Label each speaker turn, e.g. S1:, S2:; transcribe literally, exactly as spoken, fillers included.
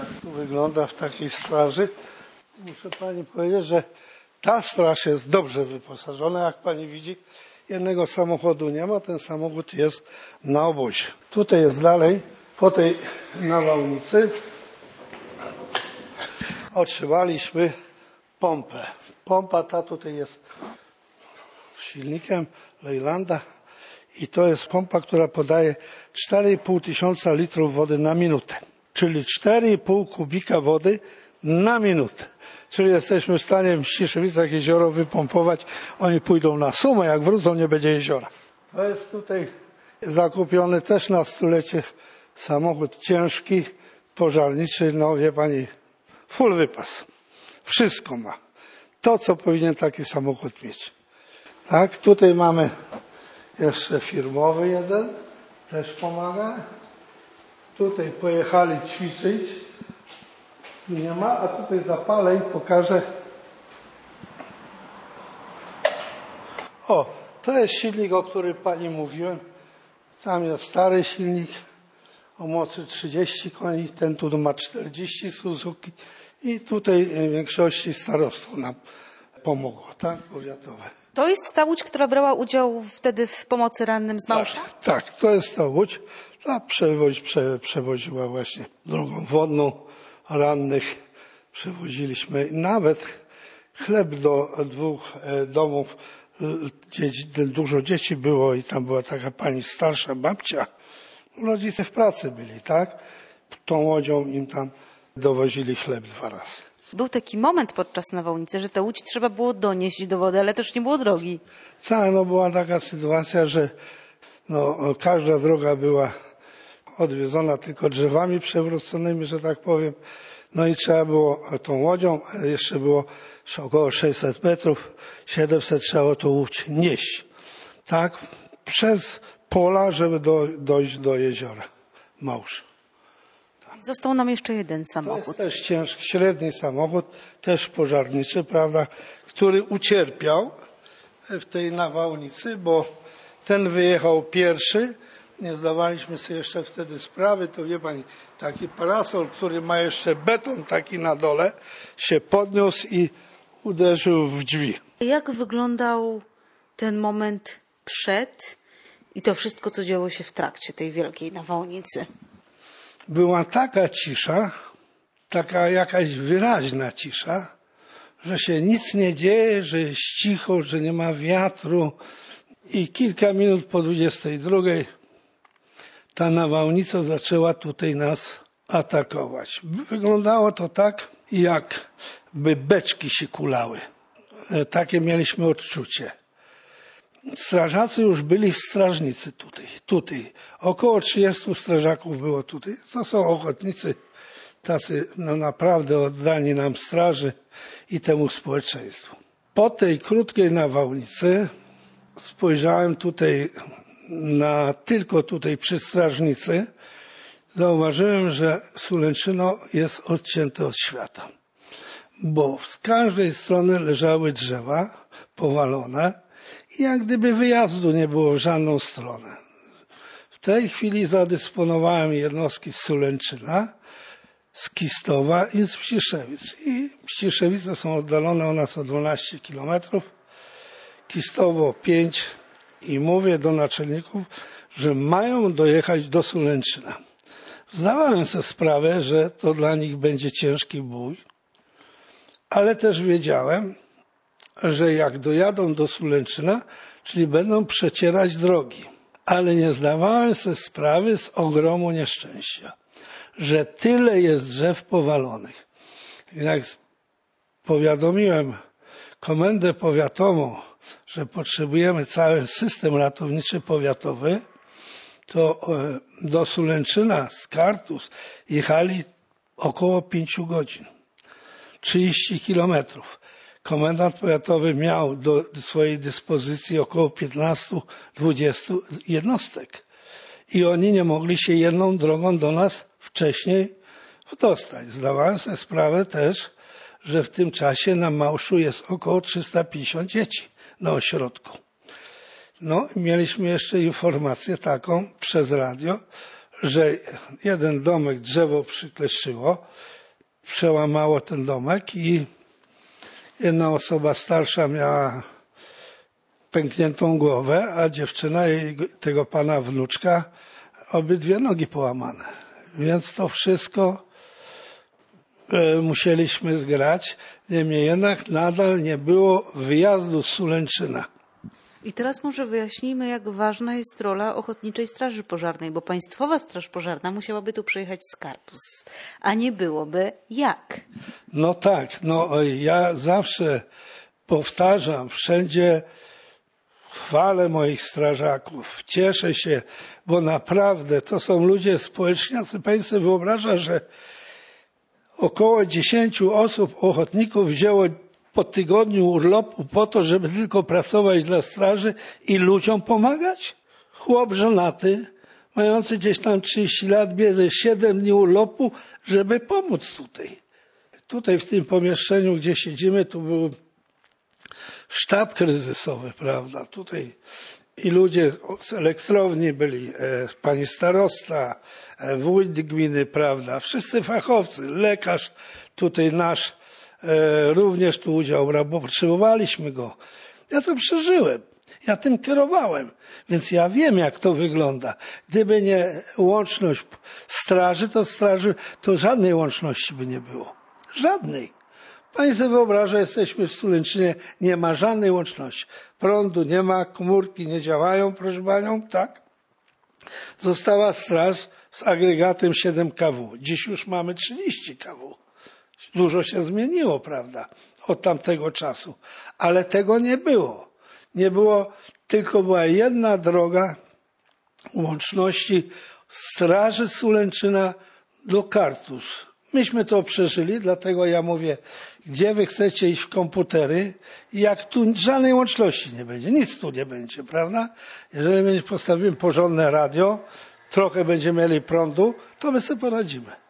S1: jak tu wygląda w takiej straży. Muszę pani powiedzieć, że ta straż jest dobrze wyposażona. Jak pani widzi, jednego samochodu nie ma, ten samochód jest na obozie. Tutaj jest dalej, po tej nawałnicy otrzymaliśmy pompę. Pompa ta tutaj jest silnikiem Leylanda i to jest pompa, która podaje cztery i pół tysiąca litrów wody na minutę, czyli cztery i pół kubika wody na minutę. Czyli jesteśmy w stanie w Mściszewicach jezioro wypompować. Oni pójdą na sumę, jak wrócą, nie będzie jeziora. To jest tutaj zakupiony też na stulecie samochód ciężki, pożarniczy. No wie pani, full wypas. Wszystko ma. To, co powinien taki samochód mieć. Tak, tutaj mamy jeszcze firmowy jeden. Też pomaga. Tutaj pojechali ćwiczyć. Tu nie ma, a tutaj zapalę i pokażę. O, to jest silnik, o którym pani mówiłem. Tam jest stary silnik o mocy trzydzieści koni, ten tu ma czterdzieści Suzuki i tutaj w większości starostwo nam pomogło, tak, powiatowe.
S2: To jest ta łódź, która brała udział wtedy w pomocy rannym z Małsza?
S1: Tak, tak, to jest ta łódź, ta przewozi, prze, przewoziła właśnie drogą wodną rannych. Przewoziliśmy nawet chleb do dwóch domów, gdzie dużo dzieci było i tam była taka pani starsza babcia. Rodzice w pracy byli, tak? Tą łodzią im tam dowozili chleb dwa razy.
S2: Był taki moment podczas nawałnicy, że tę łódź trzeba było donieść do wody, ale też nie było drogi.
S1: Tak, no była taka sytuacja, że no, każda droga była odwiedzona tylko drzewami przewróconymi, że tak powiem. No i trzeba było tą łodzią, jeszcze było około sześćset metrów, siedemset trzeba tą łódź nieść. Tak? Przez pola, żeby do, dojść do jeziora Małsz.
S2: Tak. Został nam jeszcze jeden samochód.
S1: To jest też ciężki, średni samochód, też pożarniczy, prawda, który ucierpiał w tej nawałnicy, bo ten wyjechał pierwszy. Nie zdawaliśmy sobie jeszcze wtedy sprawy, to wie pani, taki parasol, który ma jeszcze beton taki na dole, się podniósł i uderzył w drzwi.
S2: Jak wyglądał ten moment przed i to wszystko, co działo się w trakcie tej wielkiej nawałnicy?
S1: Była taka cisza, taka jakaś wyraźna cisza, że się nic nie dzieje, że jest cicho, że nie ma wiatru i kilka minut po dwudziestej drugiej ta nawałnica zaczęła tutaj nas atakować. Wyglądało to tak, jakby beczki się kulały. Takie mieliśmy odczucie. Strażacy już byli w strażnicy tutaj. tutaj. Około trzydziestu strażaków było tutaj. To są ochotnicy tacy no naprawdę oddani nam straży i temu społeczeństwu. Po tej krótkiej nawałnicy spojrzałem tutaj na tylko tutaj przy strażnicy, zauważyłem, że Sulęczyno jest odcięte od świata, bo z każdej strony leżały drzewa powalone i jak gdyby wyjazdu nie było w żadną stronę. W tej chwili zadysponowałem jednostki z Sulęczyna, z Kistowa i z Mściszewic. I Mściszewice są oddalone od nas o dwanaście kilometrów, Kistowo pięć. I mówię do naczelników, że mają dojechać do Sulęczyna. Zdawałem sobie sprawę, że to dla nich będzie ciężki bój, ale też wiedziałem, że jak dojadą do Sulęczyna, czyli będą przecierać drogi. Ale nie zdawałem sobie sprawy z ogromu nieszczęścia, że tyle jest drzew powalonych. Jak powiadomiłem komendę powiatową, że potrzebujemy cały system ratowniczy powiatowy, to do Sulęczyna z Kartus jechali około pięciu godzin, trzydzieści kilometrów. Komendant powiatowy miał do swojej dyspozycji około piętnastu dwudziestu jednostek i oni nie mogli się jedną drogą do nas wcześniej dostać. Zdawałem sobie sprawę też, że w tym czasie na Małszu jest około trzysta pięćdziesiąt dzieci na ośrodku. No i mieliśmy jeszcze informację taką przez radio, że jeden domek drzewo przykleszczyło, przełamało ten domek i jedna osoba starsza miała pękniętą głowę, a dziewczyna jej, tego pana wnuczka, obydwie nogi połamane. Więc to wszystko e, musieliśmy zgrać. Niemniej jednak nadal nie było wyjazdu z Sulęczyna.
S2: I teraz może wyjaśnijmy, jak ważna jest rola Ochotniczej Straży Pożarnej, bo Państwowa Straż Pożarna musiałaby tu przyjechać z Kartus, a nie byłoby jak?
S1: No tak, no ja zawsze powtarzam, wszędzie chwalę moich strażaków, cieszę się, bo naprawdę to są ludzie społeczniacy. Pani sobie wyobraża, że około dziesięciu osób, ochotników wzięło po tygodniu urlopu po to, żeby tylko pracować dla straży i ludziom pomagać? Chłop żonaty, mający gdzieś tam trzydzieści lat, bierze siedem dni urlopu, żeby pomóc tutaj. Tutaj w tym pomieszczeniu, gdzie siedzimy, tu był sztab kryzysowy, prawda? Tutaj i ludzie z elektrowni byli, e, pani starosta, e, wójt gminy, prawda? Wszyscy fachowcy, lekarz tutaj nasz e, również tu udział brał, bo potrzebowaliśmy go. Ja to przeżyłem. Ja tym kierowałem, więc ja wiem, jak to wygląda. Gdyby nie łączność straży, to straży, to żadnej łączności by nie było. Żadnej. Pani sobie wyobraża, jesteśmy w Sulęczynie, nie ma żadnej łączności. Prądu nie ma, komórki nie działają, proszę panią, tak? Została straż z agregatem siedem ka wu. Dziś już mamy trzydzieści ka wu. Dużo się zmieniło, prawda, od tamtego czasu. Ale tego nie było. Nie było, tylko była jedna droga łączności Straży Sulęczyna do Kartus. Myśmy to przeżyli, dlatego ja mówię, gdzie wy chcecie iść w komputery, jak tu żadnej łączności nie będzie, nic tu nie będzie, prawda? Jeżeli postawimy porządne radio, trochę będziemy mieli prądu, to my sobie poradzimy.